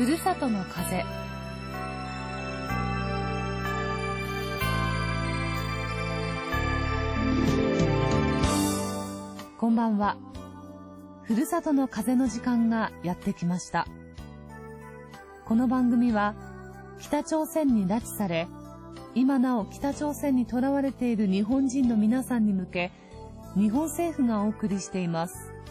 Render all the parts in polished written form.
ふるさとの風。こんばんは。ふるさとの風の時間がやってきました。この番組は北朝鮮に拉致され、今なお北朝鮮に囚われている日本人の皆さんに向け、日本政府がお送りしています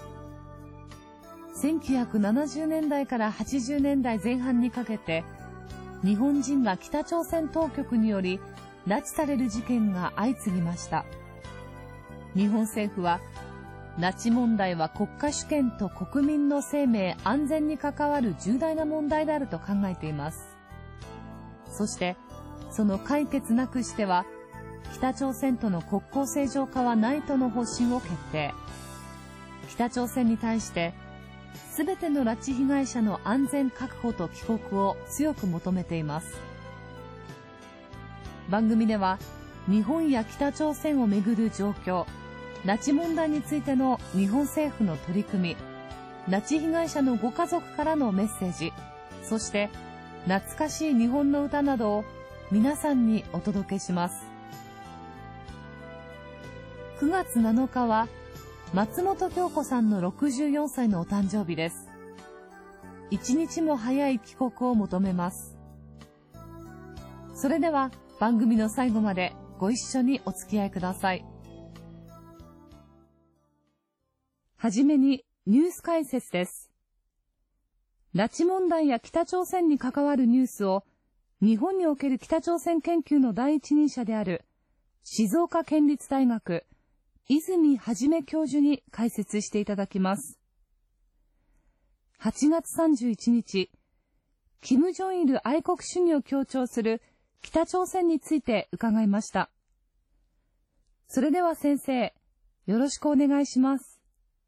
。1970年代から80年代前半にかけて、日本人が北朝鮮当局により拉致される事件が相次ぎました。日本政府は、拉致問題は国家主権と国民の生命安全に関わる重大な問題であると考えています。そして、その解決なくしては、北朝鮮との国交正常化はないとの方針を決定。北朝鮮に対して、すべての拉致被害者の安全確保と帰国を強く求めています。番組では、日本や北朝鮮をめぐる状況、拉致問題についての日本政府の取り組み、拉致被害者のご家族からのメッセージ、そして懐かしい日本の歌などを皆さんにお届けします。9月7日は松本京子さんの64歳のお誕生日です。一日も早い帰国を求めます。それでは番組の最後までご一緒にお付き合いください。はじめにニュース解説です。拉致問題や北朝鮮に関わるニュースを日本における北朝鮮研究の第一人者である静岡県立大学泉元教授に解説していただきます。8月31日、金正日愛国主義を強調する北朝鮮について伺いました。それでは先生、よろしくお願いします。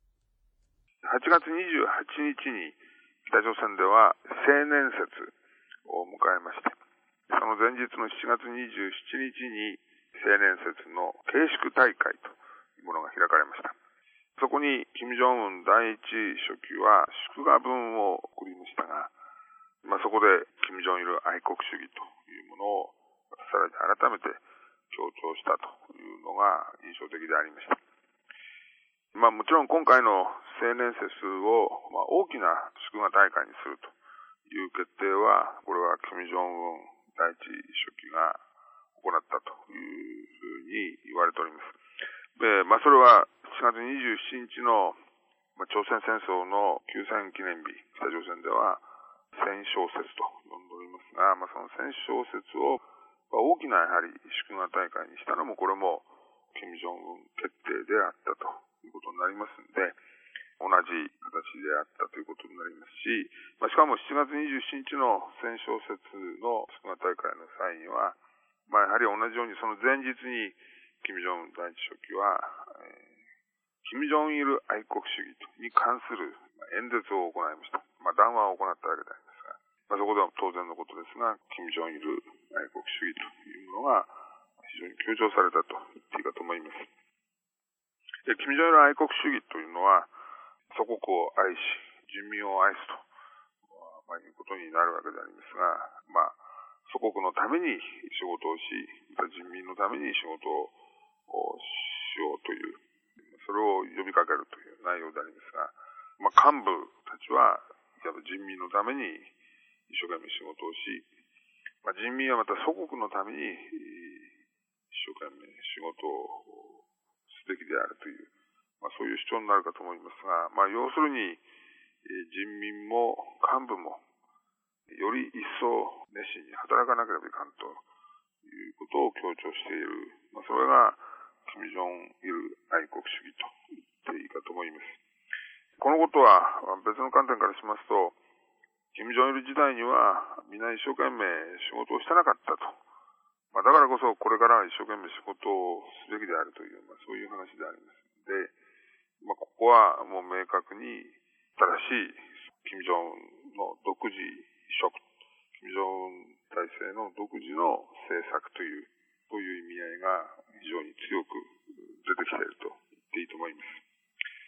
8月28日に北朝鮮では青年節を迎えまして、その前日の7月27日に青年節の慶祝大会というものが開かれました。そこに金正恩第一書記は祝賀文を送りましたが、そこで金正日愛国主義というものをさらに改めて強調したというのが印象的でありました。もちろん今回の青年節を大きな祝賀大会にするという決定は、これは金正恩第一書記が行ったというふうに言われております。それは7月27日の朝鮮戦争の休戦記念日、北朝鮮では戦勝節と呼んでおりますが、その戦勝節を大きなやはり祝賀大会にしたのも、これも金正恩決定であったということになりますので、同じ形であったということになりますし、しかも7月27日の戦勝節の祝賀大会の際には、やはり同じようにその前日に金正恩第一書記は、金正日愛国主義に関する演説を行いました。談話を行ったわけでありますが、そこでは当然のことですが、金正日愛国主義というものが非常に強調されたと言っていいかと思います。金正日愛国主義というのは、祖国を愛し、人民を愛すと、いうことになるわけでありますが、祖国のために仕事をし、また人民のために仕事をしようという、それを呼びかけるという内容でありますが、幹部たちは、人民のために一生懸命仕事をし、人民はまた祖国のために一生懸命仕事をすべきであるという、そういう主張になるかと思いますが、要するに、人民も幹部もより一層熱心に働かなければいかんということを強調している、それが金正日愛国主義と言っていいかと思います。このことは別の観点からしますと、金正日時代にはみんな一生懸命仕事をしてなかったと。だからこそこれからは一生懸命仕事をすべきであるという、そういう話でありますので、ここはもう明確に新しい金正恩の独自色、金正恩体制の独自の政策という、そういう意味合いが非常に強く出てきていると言っていいと思います。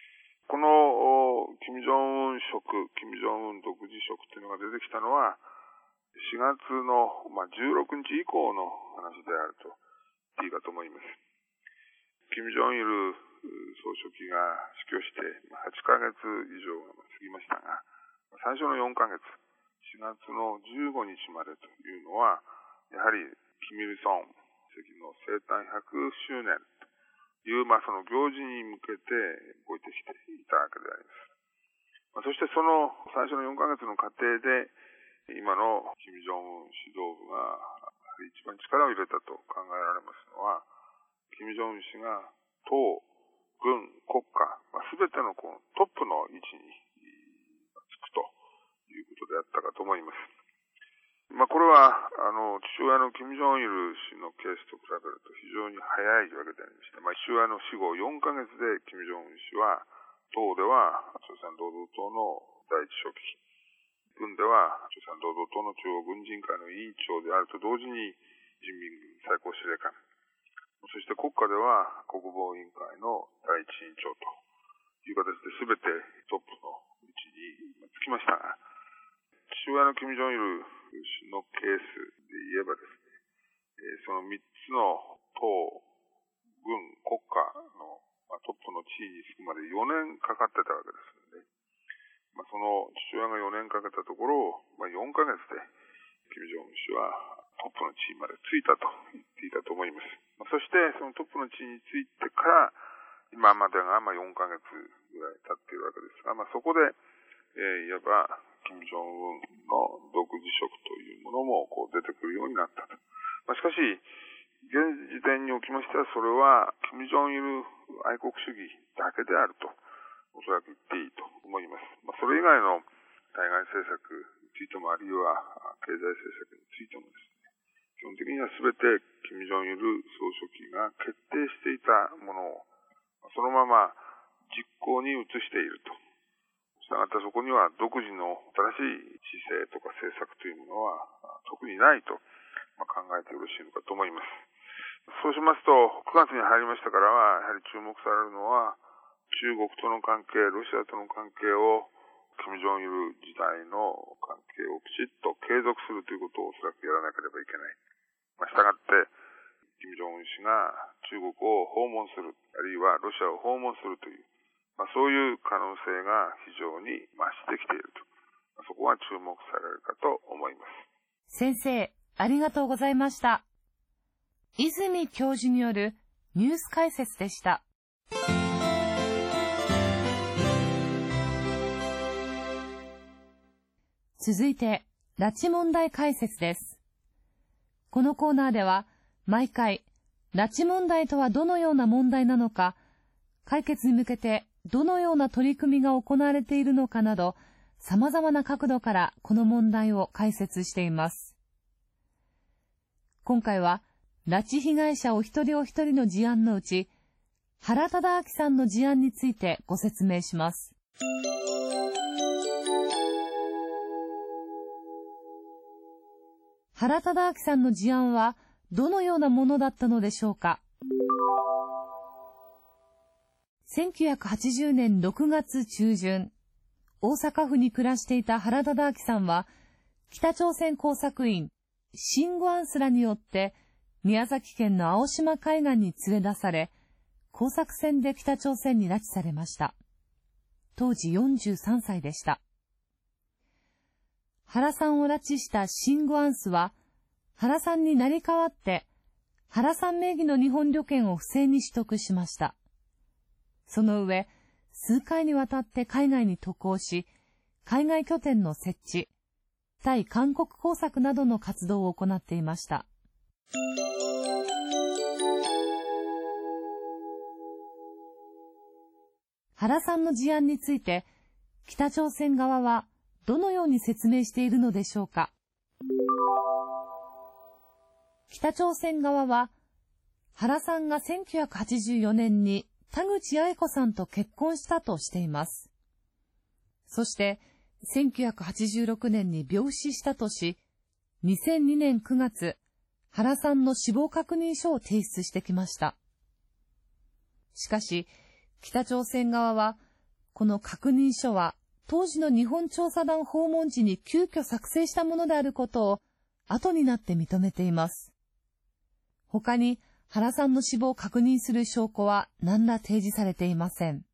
この金正恩食、金正恩独自食というのが出てきたのは、4月の16日以降の話であると言っていいかと思います。金正日総書記が死去して8ヶ月以上が過ぎましたが、最初の4ヶ月、4月の15日までというのは、やはりキム・イルソン主席の生誕100周年という、その行事に向けて動いてきていたわけであります。そしてその最初の4ヶ月の過程で、今の金正恩指導部が一番力を入れたと考えられますのは、金正恩氏が党、軍、国家、すべてのトップの位置につくということであったかと思います。これは父親の金正日氏のケースと比べると非常に早いわけでありまして、父親の死後4ヶ月で金正恩氏は党では朝鮮労働党の第一書記、軍では朝鮮労働党の中央軍人会の委員長であると同時に人民軍最高司令官、そして国家では国防委員会の第一委員長という形で全てトップの位置につきましたが、父親の金正日氏のケースで言えばですね、その3つの党、軍、国家のトップの地位につくまで4年かかってたわけですので、その父親が4年かけたところを、4ヶ月で金正恩氏はトップの地位までついたと言っていたと思います。そしてそのトップの地位についてから今までが4ヶ月ぐらい経っているわけですが、そこで、いわば金正恩の独自色というものも出てくるようになったと。しかし現時点におきましては、それは金正日愛国主義だけであるとおそらく言っていいと思います。それ以外の対外政策についても、あるいは経済政策についてもですね、基本的には全て金正日総書記が決定していたものをそのまま実行に移していると。したがってそこには独自の新しい姿勢とか政策というものは特にないと考えてよろしいのかと思います。そうしますと、9月に入りましたからは、やはり注目されるのは、中国との関係、ロシアとの関係を、金正日時代の関係をきちっと継続するということをおそらくやらなければいけない。したがって、金正恩氏が中国を訪問する、あるいはロシアを訪問するという、そういう可能性が非常に増してきていると。そこは注目されるかと思います。 先生、ありがとうございました。泉教授によるニュース解説でした。続いて、拉致問題解説です。このコーナーでは、毎回、拉致問題とはどのような問題なのか、解決に向けてどのような取り組みが行われているのかなど、様々な角度からこの問題を解説しています。今回は、拉致被害者お一人お一人の事案のうち、原敕晁さんの事案についてご説明します。原敕晁さんの事案はどのようなものだったのでしょうか。1980年6月中旬、大阪府に暮らしていた原敕晁さんは、北朝鮮工作員、シン・グァンスらによって、宮崎県の青島海岸に連れ出され、工作船で北朝鮮に拉致されました。当時43歳でした。原さんを拉致したシン・グァンスは、原さんに成り代わって、原さん名義の日本旅券を不正に取得しました。その上、数回にわたって海外に渡航し、海外拠点の設置、対韓国工作などの活動を行っていました。原さんの事案について、北朝鮮側はどのように説明しているのでしょうか。北朝鮮側は、原さんが1984年に田口八重子さんと結婚したとしています。そして、1986年に病死したとし、2002年9月、原さんの死亡確認書を提出してきました。しかし、北朝鮮側は、 この確認書は当時の日本調査団訪問時に急遽作成したものであることを後になって認めています。他に原さんの死亡を確認する証拠は何ら提示されていません。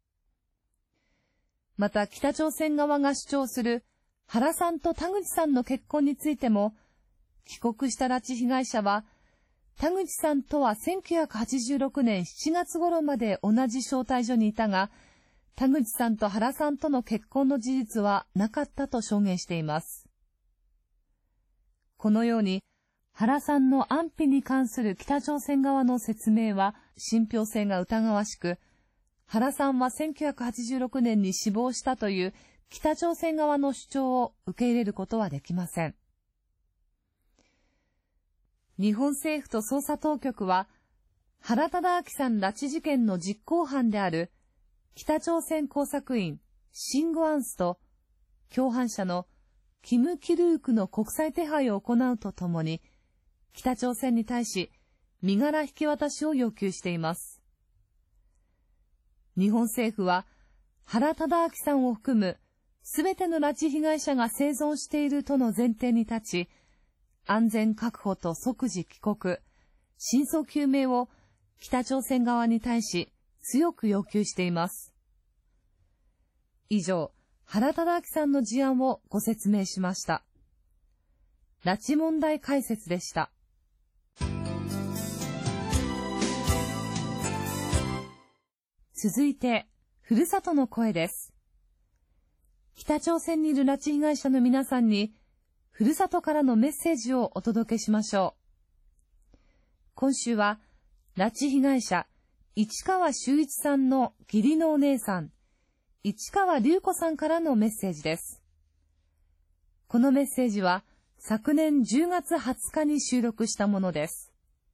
また北朝鮮側が主張する原さんと田口さんの結婚についても、帰国した拉致被害者は、田口さんとは1986年7月頃まで同じ招待所にいたが、田口さんと原さんとの結婚の事実はなかったと証言しています。このように、原さんの安否に関する北朝鮮側の説明は信憑性が疑わしく、原さんは1986年に死亡したという北朝鮮側の主張を受け入れることはできません。日本政府と捜査当局は、原敕晁さん拉致事件の実行犯である北朝鮮工作員シングアンスと共犯者のキム・キルークの国際手配を行うとともに、北朝鮮に対し身柄引き渡しを要求しています。日本政府は原敕晁さんを含むすべての拉致被害者が生存しているとの前提に立ち、安全確保と即時帰国、真相究明を北朝鮮側に対し強く要求しています。以上、原敕晁さんの事案をご説明しました。拉致問題解説でした。続いて、ふるさとの声です。北朝鮮にいる拉致被害者の皆さんに、ふるさとからのメッセージをお届けしましょう。今週は、拉致被害者、市川修一さんの義理のお姉さん、市川隆子さんからのメッセージです。このメッセージは、昨年10月20日に収録したものです。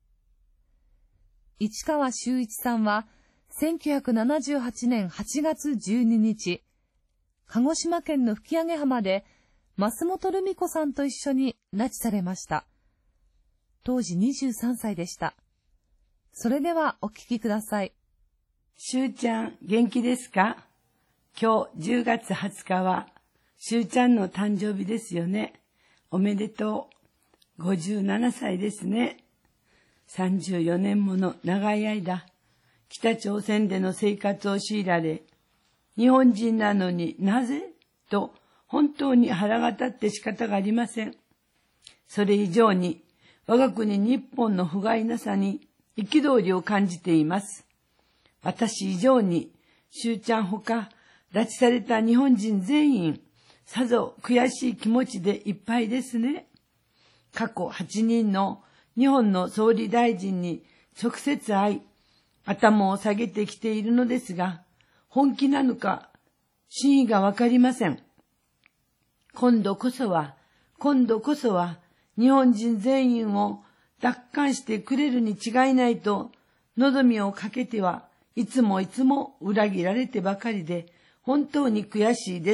市川修一さんは、1978年8月12日、鹿児島県の吹上浜で、増本留美子さんと一緒に拉致されました。当時23歳でした。それではお聞きください。 しゅうちゃん、元気ですか？今日10月20日は、しゅうちゃんの誕生日ですよね。おめでとう。57歳ですね。34年もの長い間、北朝鮮での生活を強いられ、日本人なのになぜと本当に腹が立って仕方がありません。それ以上に我が国日本の不甲斐なさに憤りを感じています。私以上にしゅうちゃんほか拉致された日本人全員、さぞ悔しい気持ちでいっぱいですね。過去8人の日本の総理大臣に直接会い、頭を下げてきているのですが、本気なのか真意がわかりません。今度こそは日本人全員を奪還してくれるに違いないと望みをかけてはいつも裏切られてばかりで本当に悔しいです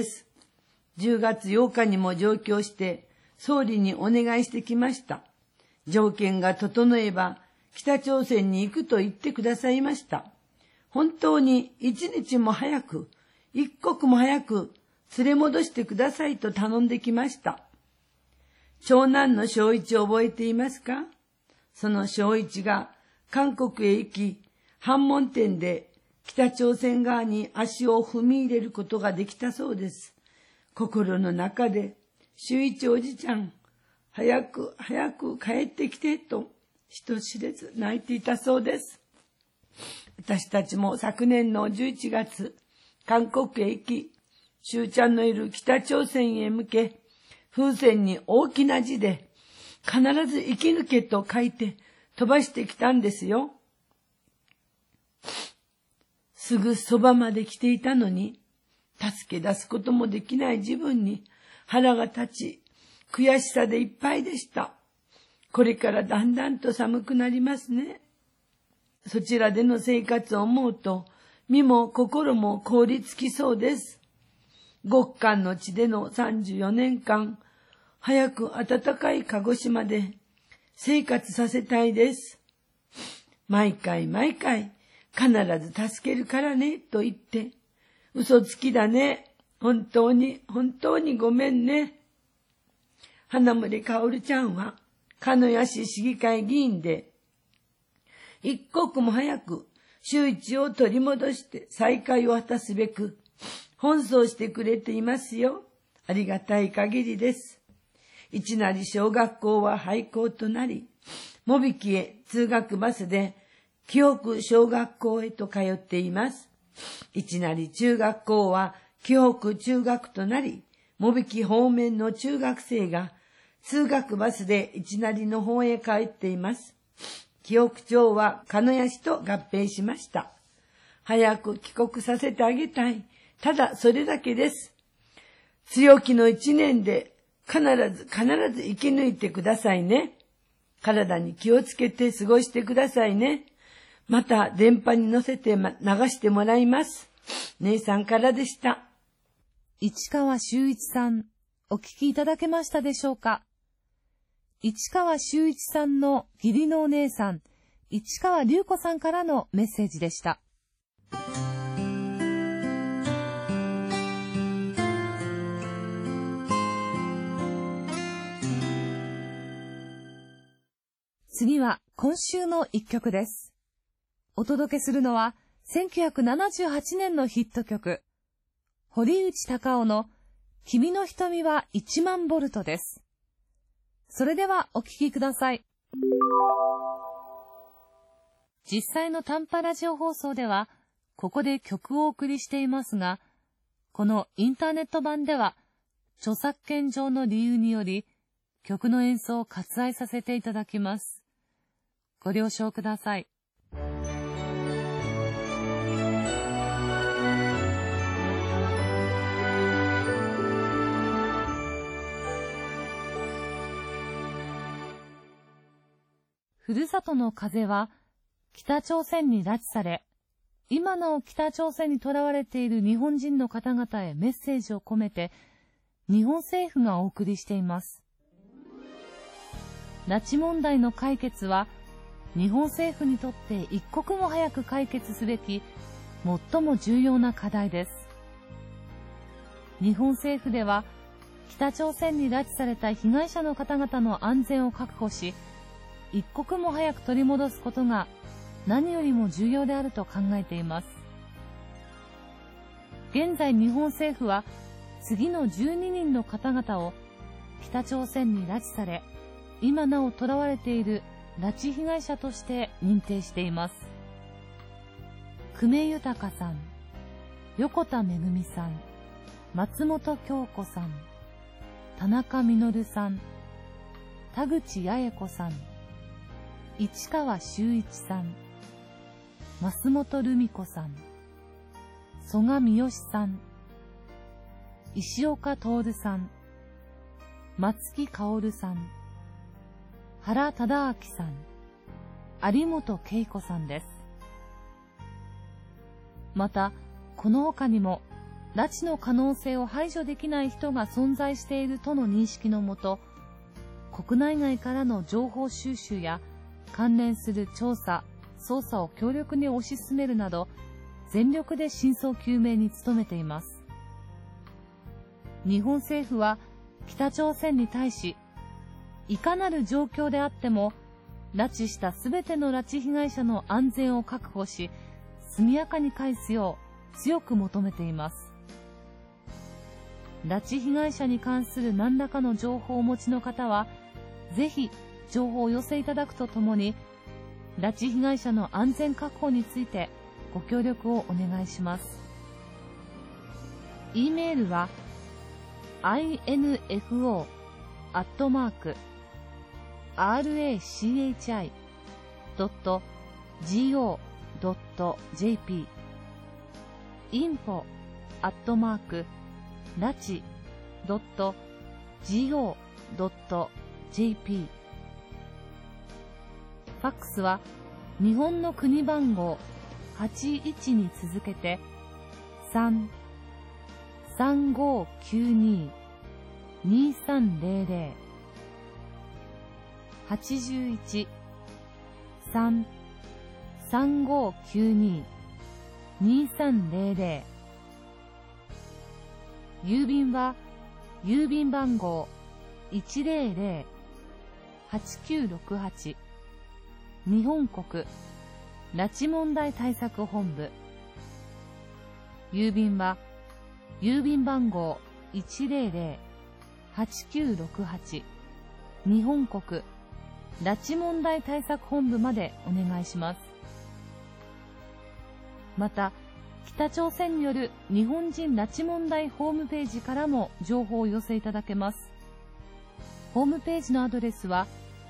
。10月8日にも上京して総理にお願いしてきました。条件が整えば北朝鮮に行くと言ってくださいました。本当に一日も早く、一刻も早く連れ戻してくださいと頼んできました。長男の正一を覚えていますか？その正一が韓国へ行き、反問店で北朝鮮側に足を踏み入れることができたそうです。心の中で、修一おじちゃん、早く帰ってきてと人知れず泣いていたそうです。私たちも昨年の11月、韓国へ行き、修ちゃんのいる北朝鮮へ向け、風船に大きな字で、必ず生き抜けと書いて飛ばしてきたんですよ。すぐそばまで来ていたのに、助け出すこともできない自分に腹が立ち、悔しさでいっぱいでした。これからだんだんと寒くなりますね。そちらでの生活を思うと、身も心も凍りつきそうです。極寒の地での34年間、早く暖かい鹿児島で生活させたいです。毎回、必ず助けるからね、と言って、 嘘つきだね。本当にごめんね。花森かおるちゃんは、鹿屋市市議会議員で、一刻も早く周一を取り戻して再会を果たすべく、奔走してくれていますよ。ありがたい限りです。市成小学校は廃校となり、茂引へ通学バスで紀北小学校へと通っています。市成中学校は紀北中学となり、茂引方面の中学生が通学バスで市成の方へ帰っています。紀北町は鹿屋市と合併しました。早く帰国させてあげたい。ただそれだけです。強気の一年で必ず生き抜いてくださいね。体に気をつけて過ごしてくださいね。また電波に乗せて流してもらいます。姉さんからでした。 市川修一さん、お聞きいただけましたでしょうか。市川修一さんの義理のお姉さん、市川隆子さんからのメッセージでした。次は今週の一曲です。お届けするのは1978年のヒット曲、堀内孝雄の君の瞳は1万ボルトです。それではお聴きください。実際の短波ラジオ放送ではここで曲をお送りしていますが、このインターネット版では著作権上の理由により曲の演奏を割愛させていただきます。ご了承ください。ふるさとの風は北朝鮮に拉致され、今なお北朝鮮に囚われている日本人の方々へメッセージを込めて、日本政府がお送りしています。拉致問題の解決は、日本政府にとって一刻も早く解決すべき最も重要な課題です。日本政府では北朝鮮に拉致された被害者の方々の安全を確保し、一刻も早く取り戻すことが何よりも重要であると考えています。現在日本政府は次の12人の方々を北朝鮮に拉致され、今なお囚われている拉致被害者として認定しています。久米豊さん、横田めぐみさん、松本京子さん、田中実さん、田口八重子さん、市川修一さん、増本留美子さん、曽我三好さん、石岡徹さん、松木薫さん、原忠明さん、有本恵子さんです。また、この他にも、拉致の可能性を排除できない人が存在しているとの認識のもと、国内外からの情報収集や関連する調査、捜査を強力に推し進めるなど、全力で真相究明に努めています。日本政府は北朝鮮に対し、いかなる状況であっても、拉致したすべての拉致被害者の安全を確保し、速やかに返すよう強く求めています。拉致被害者に関する何らかの情報をお持ちの方は、ぜひ情報をお寄せいただくとともに、拉致被害者の安全確保についてご協力をお願いします。e メールは info@rachi.go.jp info@rachi.go.jp ファックスは日本の国番号81に続けて 3-3592-2300 81-3-3592-2300 郵便は郵便番号 100-8968 日本国拉致問題対策本部。郵便は郵便番号 100-8968 日本国拉致問題対策本部までお願いします。また、北朝鮮による日本人拉致問題ホームページからも情報をお寄せいただけます。ホームページのアドレスは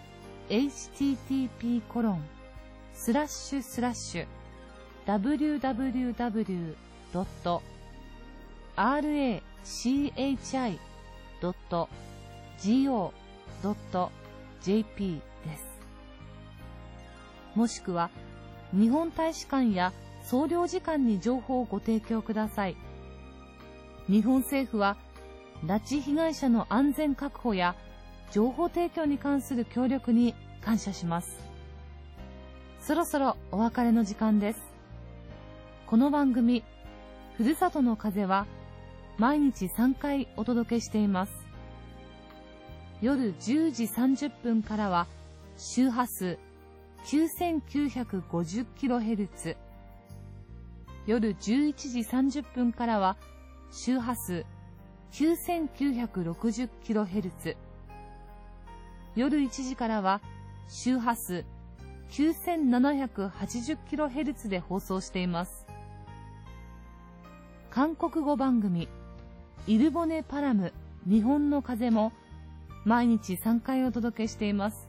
http://www.rchi.go.jp です。もしくは、日本大使館や総領事館に情報をご提供ください。日本政府は、拉致被害者の安全確保や情報提供に関する協力に感謝します。そろそろお別れの時間です。この番組、ふるさとの風は、毎日3回お届けしています。夜10時30分からは、周波数 9950kHz。夜11時30分からは、周波数 9960kHz。夜1時からは、周波数 9780kHz で放送しています。韓国語番組、イルボネパラム日本の風も毎日3回お届けしています。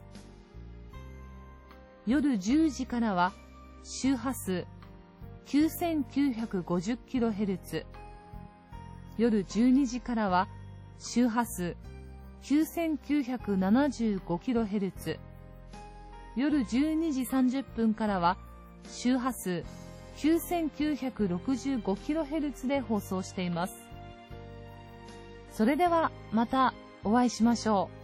夜10時からは周波数 9950kHz。夜12時からは周波数 9975kHz。夜12時30分からは周波数 9965kHz で放送しています。それではまたお会いしましょう。